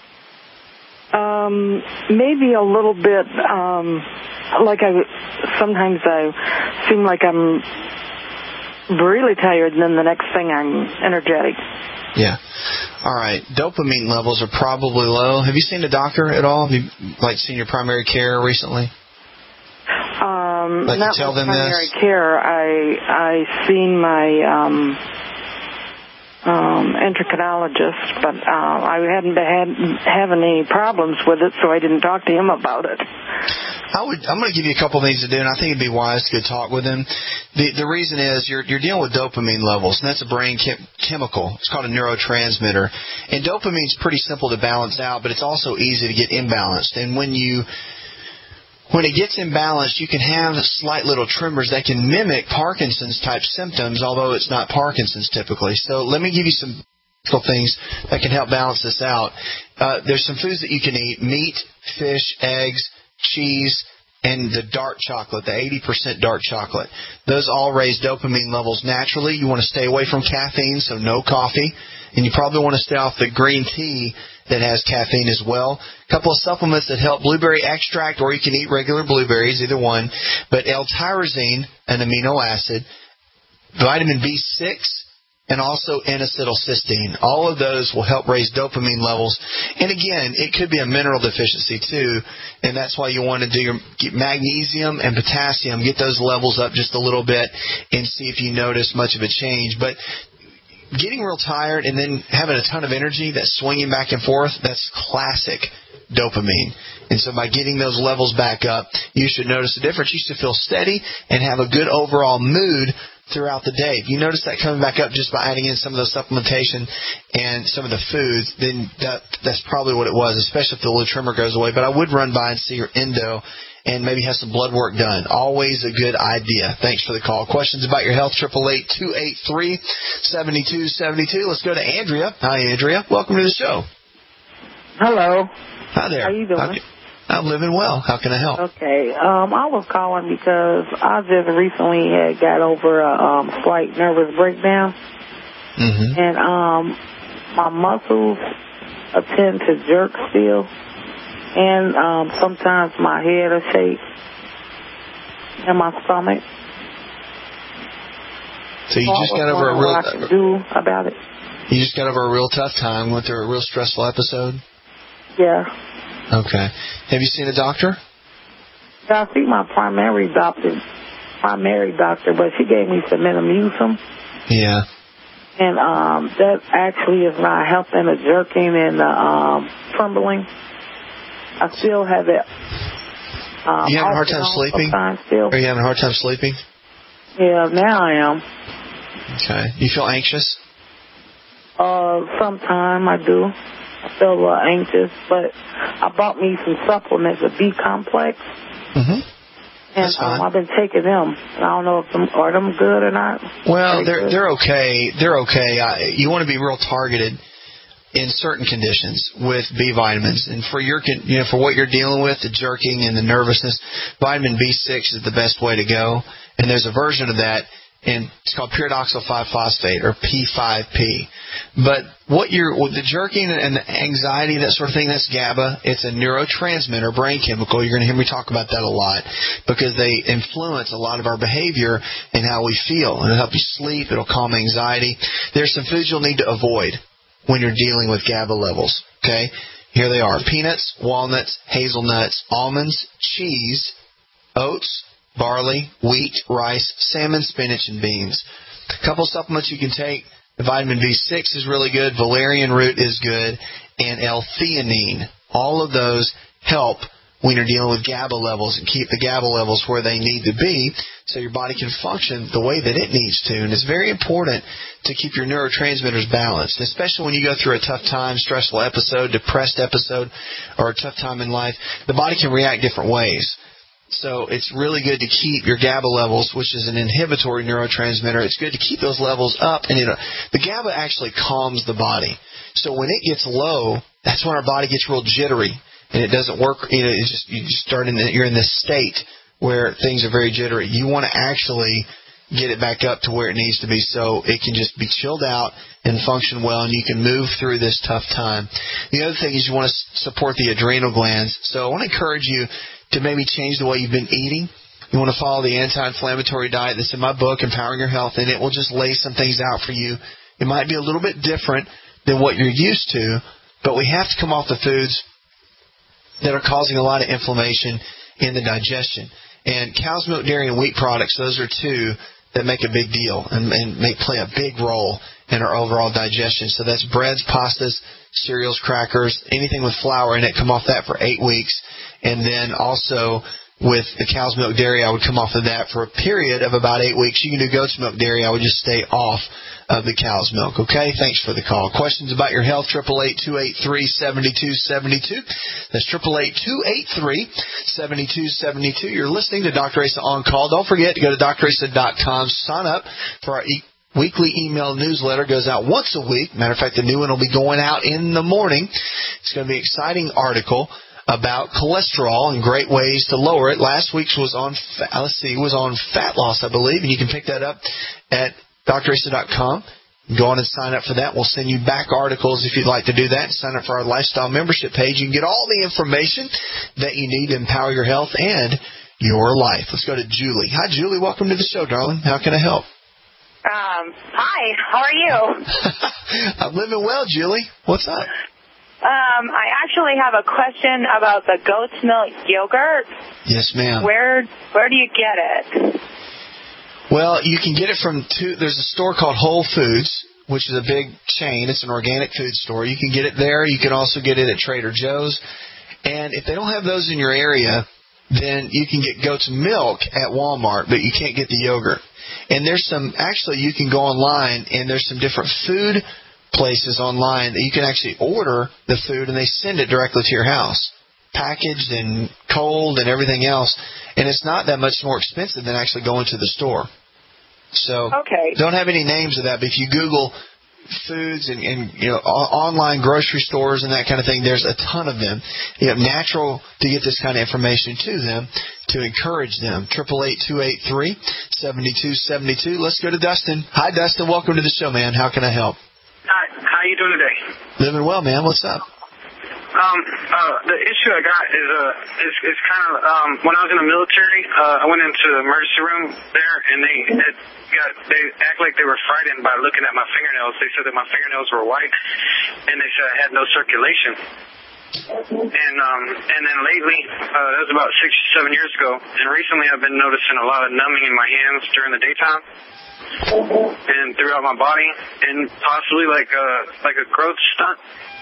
Um, maybe a little bit. Um, like I, sometimes I seem like I'm really tired, and then the next thing I'm energetic. Yeah. All right. Dopamine levels are probably low. Have you seen a doctor at all? Have you like seen your primary care recently? Um, like not tell with them primary this? care. I I seen my um, um, endocrinologist, but uh, I hadn't had having any problems with it, so I didn't talk to him about it. I would. I'm going to give you a couple of things to do, and I think it'd be wise to go talk with him. The the reason is you're you're dealing with dopamine levels, and that's a brain chem- chemical. It's called a neurotransmitter, and dopamine's pretty simple to balance out, but it's also easy to get imbalanced. And when you when it gets imbalanced, you can have slight little tremors that can mimic Parkinson's type symptoms, although it's not Parkinson's typically. So let me give you some things that can help balance this out. Uh, there's some foods that you can eat: meat, fish, eggs, cheese, and the dark chocolate, the eighty percent dark chocolate. Those all raise dopamine levels naturally. You want to stay away from caffeine, so no coffee. And you probably want to stay off the green tea that has caffeine as well. A couple of supplements that help: blueberry extract, or you can eat regular blueberries, either one. But L-tyrosine, an amino acid, vitamin B six, and also N-acetylcysteine. All of those will help raise dopamine levels. And again, it could be a mineral deficiency too, and that's why you want to do your magnesium and potassium, get those levels up just a little bit and see if you notice much of a change. But getting real tired and then having a ton of energy, that's swinging back and forth, that's classic dopamine. And so by getting those levels back up, you should notice a difference. You should feel steady and have a good overall mood throughout the day. If you notice that coming back up just by adding in some of the supplementation and some of the foods, then that, that's probably what it was, especially if the little tremor goes away. But I would run by and see your endo and maybe have some blood work done. Always a good idea. Thanks for the call. Questions about your health, eight eight eight, two eight three, seven two seven two. Let's go to Andrea. Hi, Andrea. Welcome to the show. Hello. Hi there. How you doing? How, I'm living well. How can I help? Okay. Um, I was calling because I just recently had got over a um, slight nervous breakdown. Mm-hmm. And um, my muscles tend to jerk still. And um, sometimes my head will shake and my stomach. So you just got over a real... What I can do about it. You just got over a real tough time, went through a real stressful episode? Yeah. Okay. Have you seen a doctor? I see my primary doctor, primary doctor, but she gave me some Metamucil. Yeah. And um, that actually is not helping the jerking and the um, trembling. I still have it. Um, you having a hard time sleeping? Still. Are you having a hard time sleeping? Yeah, now I am. Okay. You feel anxious? Uh, sometime I do. I feel a little anxious, but I bought me some supplements, a B complex. Mm-hmm. And um, I've been taking them. I don't know if them are them good or not. Well, they're they're okay. They're okay. I, you want to be real targeted in certain conditions with B vitamins, and for your you know for what you're dealing with, the jerking and the nervousness, vitamin B six is the best way to go. And there's a version of that, and it's called pyridoxal five phosphate, or P five P. But what you're with the jerking and the anxiety, that sort of thing, that's GABA. It's a neurotransmitter, brain chemical. You're going to hear me talk about that a lot because they influence a lot of our behavior and how we feel. And it'll help you sleep. It'll calm anxiety. There's some foods you'll need to avoid when you're dealing with GABA levels. Okay, here they are: peanuts, walnuts, hazelnuts, almonds, cheese, oats, barley, wheat, rice, salmon, spinach, and beans. A couple supplements you can take. The vitamin B six is really good. Valerian root is good. And L-theanine. All of those help when you're dealing with GABA levels and keep the GABA levels where they need to be so your body can function the way that it needs to. And it's very important to keep your neurotransmitters balanced, especially when you go through a tough time, stressful episode, depressed episode, or a tough time in life. The body can react different ways. So it's really good to keep your GABA levels, which is an inhibitory neurotransmitter. It's good to keep those levels up. And you know, the GABA actually calms the body. So when it gets low, that's when our body gets real jittery, and it doesn't work. You know, it's just you just start in the, you're in this state where things are very jittery. You want to actually get it back up to where it needs to be so it can just be chilled out and function well, and you can move through this tough time. The other thing is you want to support the adrenal glands. So I want to encourage you to maybe change the way you've been eating. You want to follow the anti-inflammatory diet that's in my book, Empowering Your Health, and it will just lay some things out for you. It might be a little bit different than what you're used to, but we have to come off the foods that are causing a lot of inflammation in the digestion. And cow's milk, dairy, and wheat products, those are two that make a big deal and, and may play a big role in our overall digestion. So that's breads, pastas, cereals, crackers, anything with flour in it, come off that for eight weeks. And then also with the cow's milk dairy, I would come off of that for a period of about eight weeks. You can do goat's milk dairy. I would just stay off of the cow's milk. Okay? Thanks for the call. Questions about your health, eight eight eight, two eight three, seven two seven two. That's eight eight eight, two eight three, seven two seven two. You're listening to Doctor Asa On Call. Don't forget to go to D R asa dot com. Sign up for our e- weekly email newsletter. Goes out once a week. Matter of fact, the new one will be going out in the morning. It's going to be an exciting article about cholesterol and great ways to lower it. Last week's was on, let's see, was on fat loss, I believe, and you can pick that up at D R asa dot com. Go on and sign up for that. We'll send you back articles if you'd like to do that. Sign up for our lifestyle membership page. You can get all the information that you need to empower your health and your life. Let's go to Julie. Hi, Julie. Welcome to the show, darling. How can I help? Um, hi. How are you? I'm living well, Julie. What's up? Um, I actually have a question about the goat's milk yogurt. Yes, ma'am. Where where do you get it? Well, you can get it from two. There's a store called Whole Foods, which is a big chain. It's an organic food store. You can get it there. You can also get it at Trader Joe's. And if they don't have those in your area, then you can get goat's milk at Walmart, but you can't get the yogurt. And there's some, actually, you can go online, and there's some different food places online that you can actually order the food, and they send it directly to your house, packaged and cold and everything else. And it's not that much more expensive than actually going to the store. So okay. Don't have any names of that, but if you Google foods and, and you know online grocery stores and that kind of thing, there's a ton of them. You know, natural to get this kind of information to them to encourage them. eight eight eight, two eight three, seven two seven two. Let's go to Dustin. Hi, Dustin. Welcome to the show, man. How can I help? Hi. How you doing today? Living well, man. What's up? Um, uh, the issue I got is, uh, is, is kind of, um, when I was in the military, uh, I went into the emergency room there, and they had got, they act like they were frightened by looking at my fingernails. They said that my fingernails were white, and they said I had no circulation. And, um, and then lately, uh, that was about six, seven years ago, and recently I've been noticing a lot of numbing in my hands during the daytime and throughout my body, and possibly like a, like a growth stunt.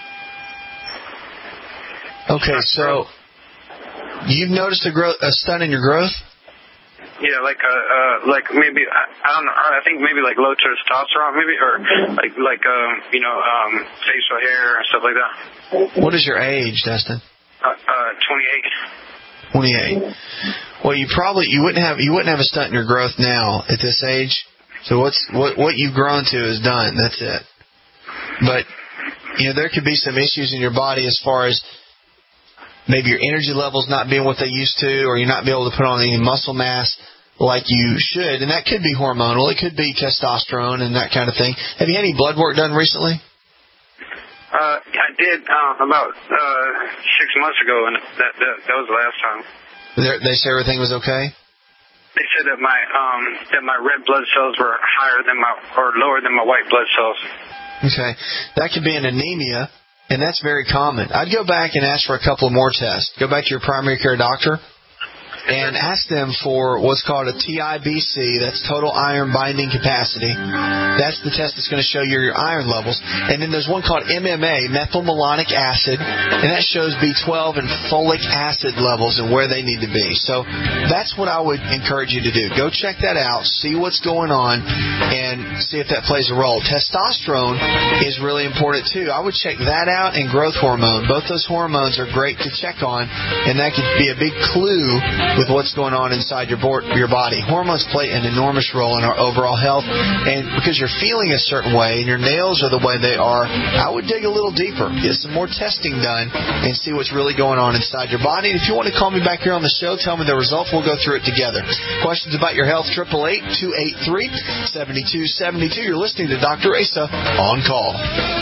Okay, so you've noticed a growth, a stunt in your growth? Yeah, like uh, uh like maybe I, I don't know. I think maybe like low testosterone, maybe, or like like um you know um facial hair and stuff like that. What is your age, Dustin? Uh, uh twenty-eight. Twenty-eight. Well, you probably you wouldn't have you wouldn't have a stunt in your growth now at this age. So what's what what you've grown to is done. That's it. But you know there could be some issues in your body as far as maybe your energy levels not being what they used to, or you're not being able to put on any muscle mass like you should. And that could be hormonal. It could be testosterone and that kind of thing. Have you had any blood work done recently? Uh, I did uh, about uh, six months ago, and that, that that was the last time. They're, they say everything was okay? They said that my um that my red blood cells were higher than my or lower than my white blood cells. Okay, that could be an anemia. And that's very common. I'd go back and ask for a couple of more tests. Go back to your primary care doctor and ask them for what's called a T I B C. That's total iron binding capacity. That's the test that's going to show you your iron levels. And then there's one called M M A, methylmalonic acid, and that shows B twelve and folic acid levels and where they need to be. So that's what I would encourage you to do. Go check that out, see what's going on, and see if that plays a role. Testosterone is really important too. I would check that out and growth hormone. Both those hormones are great to check on, and that could be a big clue with what's going on inside your, bo- your body. Hormones play an enormous role in our overall health, and because you're feeling a certain way and your nails are the way they are, I would dig a little deeper, get some more testing done, and see what's really going on inside your body. And if you want to call me back here on the show, tell me the results, we'll go through it together. Questions about your health, eight eight eight, two eight three, seven two seven two. You're listening to Doctor Asa On Call.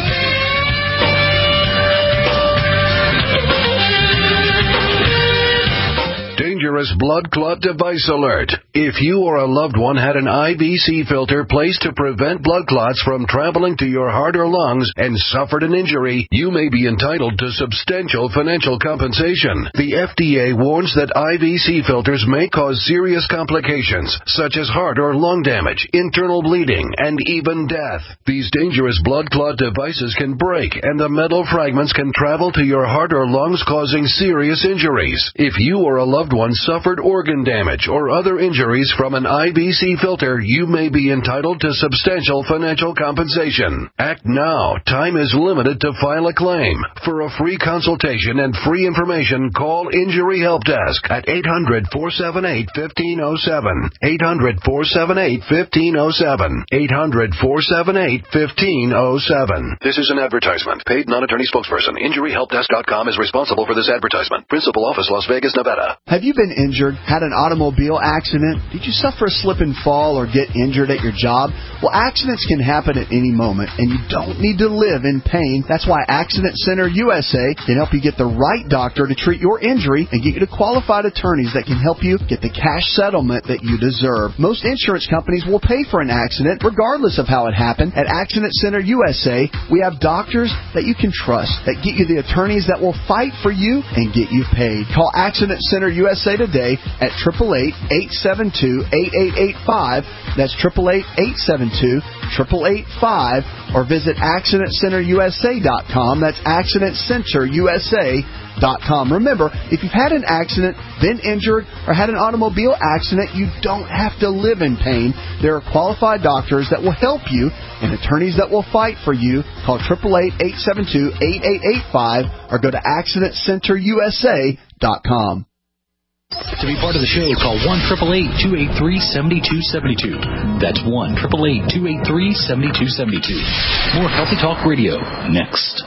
Dangerous blood clot device alert. If you or a loved one had an I V C filter placed to prevent blood clots from traveling to your heart or lungs and suffered an injury, you may be entitled to substantial financial compensation. The F D A warns that I V C filters may cause serious complications, such as heart or lung damage, internal bleeding, and even death. These dangerous blood clot devices can break, and the metal fragments can travel to your heart or lungs, causing serious injuries. If you or a loved one suffered organ damage or other injuries from an I V C filter, you may be entitled to substantial financial compensation. Act now. Time is limited to file a claim. For a free consultation and free information, call Injury Help Desk at eight hundred, four seven eight, one five zero seven. eight hundred, four seven eight, one five zero seven. eight hundred, four seven eight, one five zero seven. This is an advertisement. Paid non-attorney spokesperson. Injury Help Desk dot com is responsible for this advertisement. Principal office, Las Vegas, Nevada. Have you been injured, had an automobile accident? Did you suffer a slip and fall or get injured at your job? Well, accidents can happen at any moment, and you don't need to live in pain. That's why Accident Center U S A can help you get the right doctor to treat your injury and get you to qualified attorneys that can help you get the cash settlement that you deserve. Most insurance companies will pay for an accident regardless of how it happened. At Accident Center U S A, we have doctors that you can trust, that get you the attorneys that will fight for you and get you paid. Call Accident Center U S A today at eight eight eight, eight seven two, eight eight eight five. That's eight eight eight, eight seven two, eight eight eight five. Or visit accident center U S A dot com. That's accident center U S A dot com. Remember, if you've had an accident, been injured, or had an automobile accident, you don't have to live in pain. There are qualified doctors that will help you and attorneys that will fight for you. Call eight eight eight, eight seven two, eight eight eight five or go to accident center U S A dot com. To be part of the show, call one eight eight eight, two eight three, seven two seven two. That's one eight eight eight, two eight three, seven two seven two. More Healthy Talk Radio next.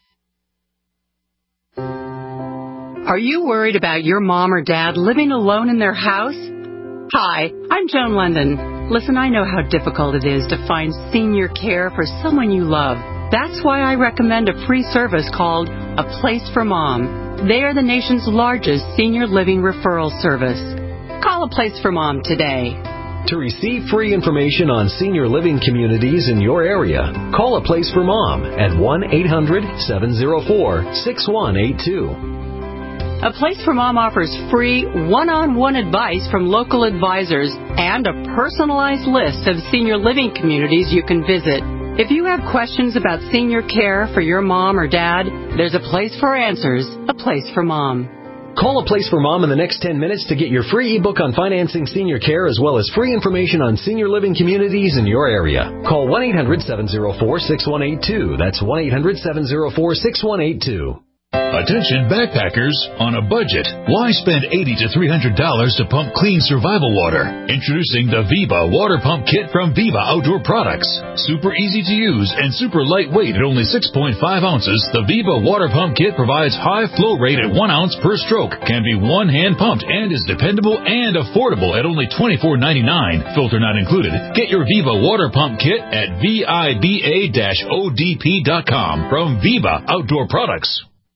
Are you worried about your mom or dad living alone in their house? Hi, I'm Joan London. Listen, I know how difficult it is to find senior care for someone you love. That's why I recommend a free service called A Place for Mom. They are the nation's largest senior living referral service. Call A Place for Mom today. To receive free information on senior living communities in your area, call A Place for Mom at one eight hundred, seven oh four, six one eight two. A Place for Mom offers free one-on-one advice from local advisors and a personalized list of senior living communities you can visit. If you have questions about senior care for your mom or dad, there's a place for answers, A Place for Mom. Call A Place for Mom in the next ten minutes to get your free ebook on financing senior care as well as free information on senior living communities in your area. Call one eight hundred, seven oh four, six one eight two. That's one eight hundred, seven oh four, six one eight two. Attention backpackers on a budget. Why spend eighty to three hundred dollars to pump clean survival water? Introducing the Viva Water Pump Kit from Viva Outdoor Products. Super easy to use and super lightweight at only six point five ounces, the Viva Water Pump Kit provides high flow rate at one ounce per stroke, can be one hand pumped, and is dependable and affordable at only twenty-four ninety-nine. Filter not included. Get your Viva Water Pump Kit at viba dash O D P dot com from Viva Outdoor Products.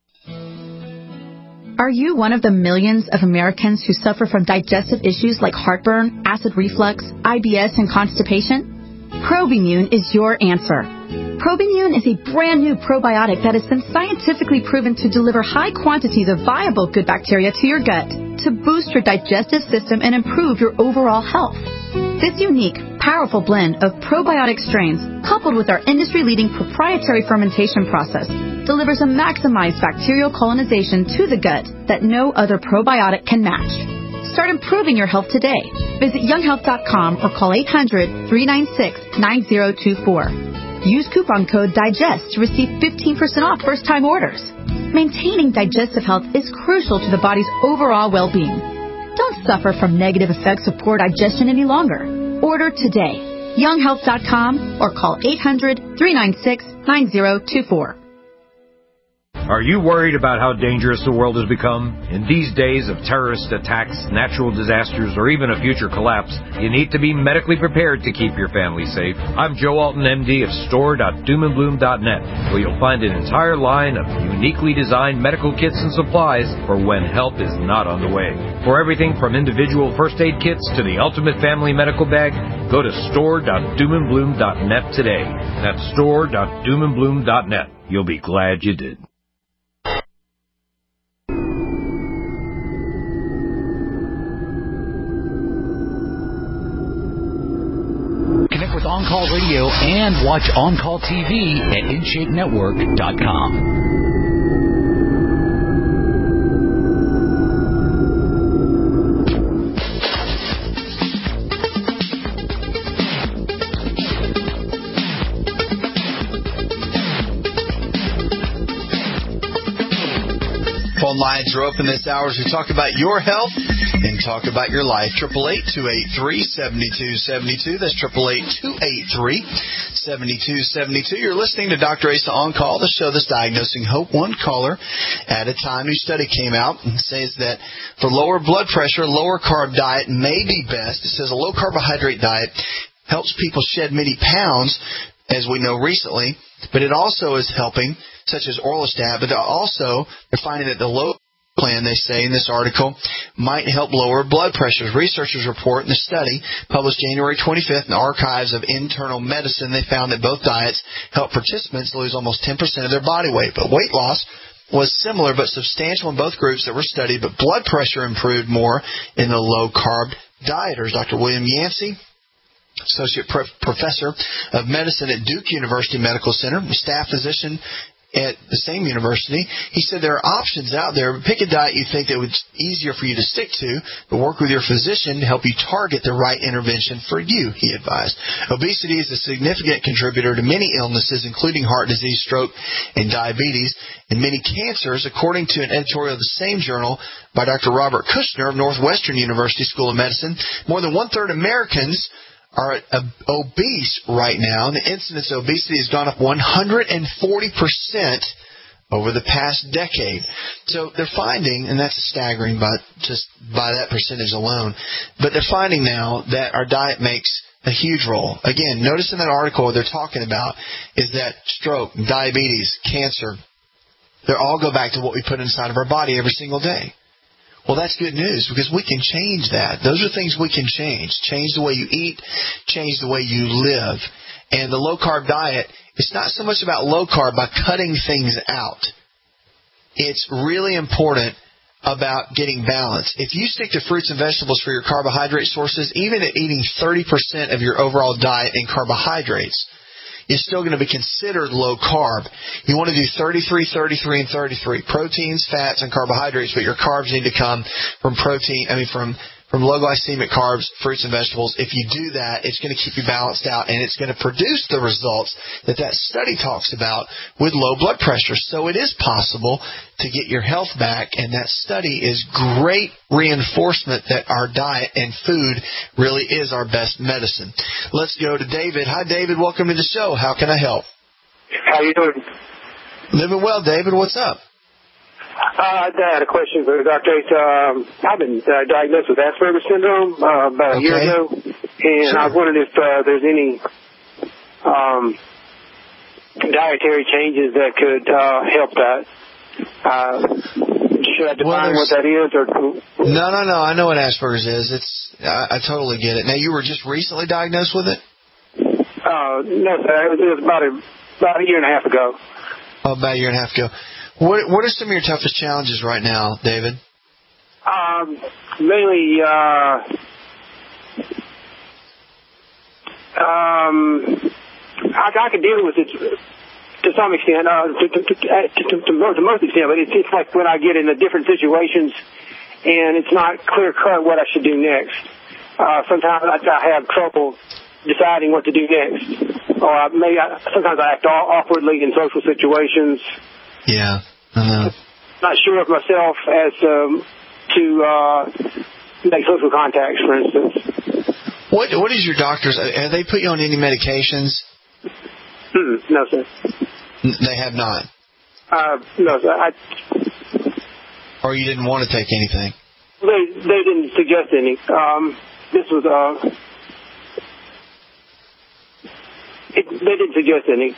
Are you one of the millions of Americans who suffer from digestive issues like heartburn, acid reflux, I B S, and constipation? Probimune is your answer. Probimune is a brand new probiotic that has been scientifically proven to deliver high quantities of viable good bacteria to your gut to boost your digestive system and improve your overall health. This unique, powerful blend of probiotic strains, coupled with our industry-leading proprietary fermentation process, delivers a maximized bacterial colonization to the gut that no other probiotic can match. Start improving your health today. Visit young health dot com or call eight hundred, three nine six, nine zero two four. Use coupon code DIGEST to receive fifteen percent off first-time orders. Maintaining digestive health is crucial to the body's overall well-being. Don't suffer from negative effects of poor digestion any longer. Order today. young health dot com or call eight hundred, three nine six, nine zero two four. Are you worried about how dangerous the world has become? In these days of terrorist attacks, natural disasters, or even a future collapse, you need to be medically prepared to keep your family safe. I'm Joe Alton, M D of store dot doom and bloom dot net, where you'll find an entire line of uniquely designed medical kits and supplies for when help is not on the way. For everything from individual first aid kits to the ultimate family medical bag, go to store dot doom and bloom dot net today. That's store dot doom and bloom dot net. You'll be glad you did. Connect with On Call Radio and watch On Call T V at in shape network dot com. Phone lines are open this hour as we talk about your health and talk about your life. eight eight eight, two eight three, seven two seven two. That's eight eight eight, two eight three, seven two seven two. You're listening to Doctor Asa On Call, the show that's diagnosing hope one caller at a time. New study came out and says that for lower blood pressure, lower carb diet may be best. It says a low carbohydrate diet helps people shed many pounds, as we know recently, but it also is helping, such as Orlistat, but also they're finding that the low plan, they say in this article, might help lower blood pressures. Researchers report in the study published January twenty-fifth in the Archives of Internal Medicine, they found that both diets help participants lose almost ten percent of their body weight, but weight loss was similar but substantial in both groups that were studied, but blood pressure improved more in the low-carb dieters. Doctor William Yancey, Associate Pro- Professor of Medicine at Duke University Medical Center, staff physician at the same university, he said there are options out there. Pick a diet you think that would be easier for you to stick to, but work with your physician to help you target the right intervention for you, he advised. Obesity is a significant contributor to many illnesses, including heart disease, stroke, and diabetes, and many cancers, according to an editorial of the same journal by Doctor Robert Kushner of Northwestern University School of Medicine. More than one-third Americans are obese right now, and the incidence of obesity has gone up one hundred forty percent over the past decade. So they're finding, and that's staggering by just by that percentage alone, but they're finding now that our diet makes a huge role. Again, notice in that article what they're talking about is that stroke, diabetes, cancer, they all go back to what we put inside of our body every single day. Well, that's good news because we can change that. Those are things we can change. Change the way you eat, change the way you live. And the low-carb diet, it's not so much about low-carb by cutting things out. It's really important about getting balance. If you stick to fruits and vegetables for your carbohydrate sources, even at eating thirty percent of your overall diet in carbohydrates, is still going to be considered low carb. You want to do thirty-three, thirty-three, and thirty-three. Proteins, fats, and carbohydrates, but your carbs need to come from protein, I mean from, from low glycemic carbs, fruits and vegetables. If you do that, it's going to keep you balanced out, and it's going to produce the results that that study talks about with low blood pressure. So it is possible to get your health back, and that study is great reinforcement that our diet and food really is our best medicine. Let's go to David. Hi, David. Welcome to the show. How can I help? How you doing? Living well, David. What's up? Uh, I had a question for Doctor Asa. Um, I've been uh, diagnosed with Asperger's syndrome uh, about a okay. year ago, and sure. I was wondering if uh, there's any um, dietary changes that could uh, help that. Uh, should I define well, what that is? Or no, no, no. I know what Asperger's is. It's I, I totally get it. Now, you were just recently diagnosed with it? Uh, no, sir. It was, it was about a about a year and a half ago. Oh, about a year and a half ago. What What are some of your toughest challenges right now, David? Um, mainly, uh, um, I, I can deal with it to some extent, uh, to, to, to, to, to, to most extent, but it's, it's like when I get into different situations and it's not clear cut what I should do next. Uh, sometimes I, I have trouble deciding what to do next, or I, maybe I, sometimes I act awkwardly in social situations. Yeah, I know. Not sure of myself as um, to uh, make social contacts, for instance. What What is your doctor's? Have they put you on any medications? Mm, no, sir. They have not. Uh, no, sir. I, or you didn't want to take anything? They They didn't suggest any. Um, this was uh. It, they didn't suggest any.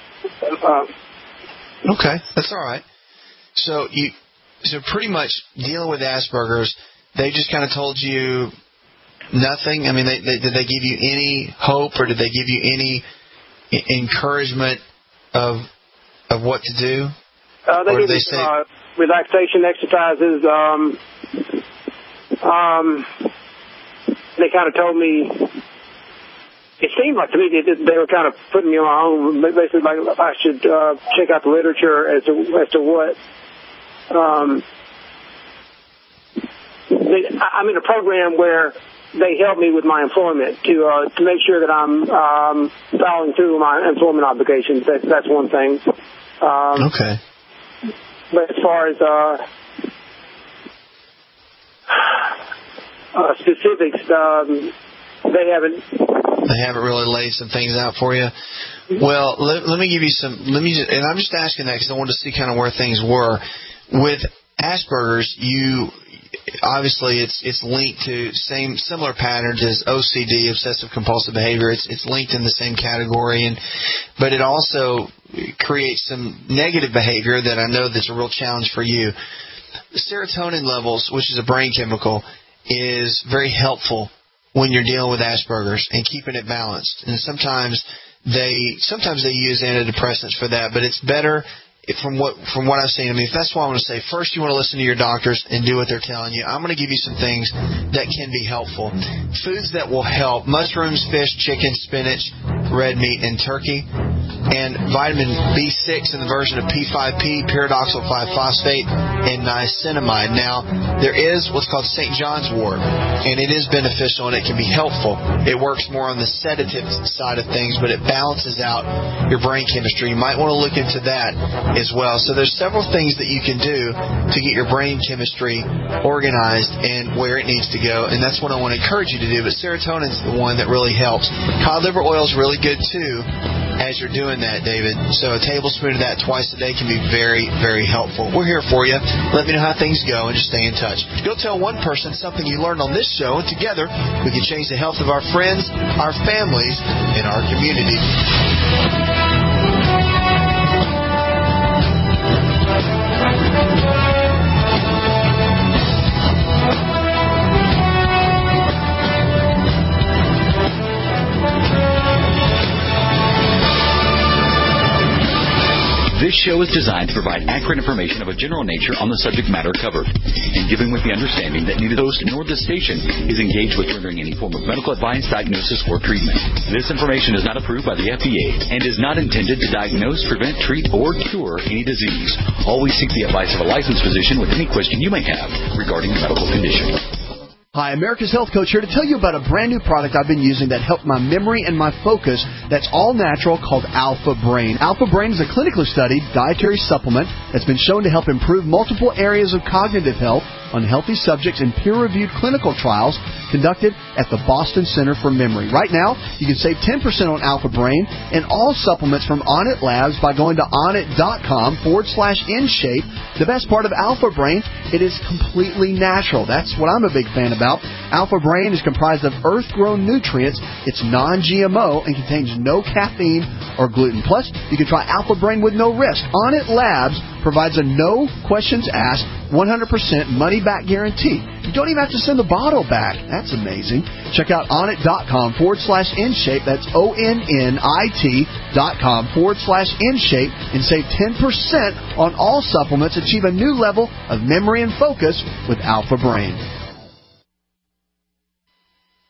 Uh, okay, that's all right. So you, so pretty much dealing with Asperger's, they just kind of told you nothing. I mean, they, they, did they give you any hope, or did they give you any I- encouragement of of what to do? Uh, they or gave did they me say uh, relaxation exercises. Um, um, they kind of told me. It seemed like to me they, they were kind of putting me on my own, basically like I should uh, check out the literature as to as to what. Um, they, I'm in a program where they help me with my employment to uh, to make sure that I'm um, following through with my employment obligations. That, that's one thing. Um, okay. But as far as uh, uh, specifics, um, they haven't. They haven't really laid some things out for you. Well, let, let me give you some. Let me, just, and I'm just asking that because I wanted to see kind of where things were with Asperger's. You obviously it's it's linked to same similar patterns as O C D, obsessive compulsive behavior. It's it's linked in the same category, and but it also creates some negative behavior that I know that's a real challenge for you. Serotonin levels, which is a brain chemical, is very helpful when you're dealing with Asperger's and keeping it balanced. And sometimes they sometimes they use antidepressants for that, but it's better from what from what I've seen. I mean, if that's why I want to say, first you want to listen to your doctors and do what they're telling you. I'm going to give you some things that can be helpful. Foods that will help: mushrooms, fish, chicken, spinach, red meat, and turkey. And vitamin B six in the version of P five P, pyridoxal five phosphate, and niacinamide. Now, there is what's called Saint John's wort, and it is beneficial and it can be helpful. It works more on the sedative side of things, but it balances out your brain chemistry. You might want to look into that as well. So there's several things that you can do to get your brain chemistry organized and where it needs to go, and that's what I want to encourage you to do. But serotonin's the one that really helps. Cod liver oil is really good too as you're doing that, David. So a tablespoon of that twice a day can be very, very helpful. We're here for you. Let me know how things go and just stay in touch. Go tell one person something you learned on this show, and together we can change the health of our friends, our families, and our community. This show is designed to provide accurate information of a general nature on the subject matter covered, and given with the understanding that neither the host nor the station is engaged with rendering any form of medical advice, diagnosis, or treatment. This information is not approved by the F D A and is not intended to diagnose, prevent, treat, or cure any disease. Always seek the advice of a licensed physician with any question you may have regarding a medical condition. Hi, America's Health Coach here to tell you about a brand new product I've been using that helped my memory and my focus that's all natural called Alpha Brain. Alpha Brain is a clinically studied dietary supplement that's been shown to help improve multiple areas of cognitive health on healthy subjects in peer-reviewed clinical trials conducted at the Boston Center for Memory. Right now, you can save ten percent on Alpha Brain and all supplements from Onnit Labs by going to onnit.com forward slash InShape. The best part of Alpha Brain, it is completely natural. That's what I'm a big fan about. Alpha Brain is comprised of earth-grown nutrients. It's non-G M O and contains no caffeine or gluten. Plus, you can try Alpha Brain with no risk. Onnit Labs provides a no questions asked, one hundred percent money-back guarantee. You don't even have to send the bottle back. That's amazing. Check out onnit.com forward slash InShape. That's O-N-N-I-T dot com forward slash InShape and save ten percent on all supplements. Achieve a new level of memory and focus with Alpha Brain.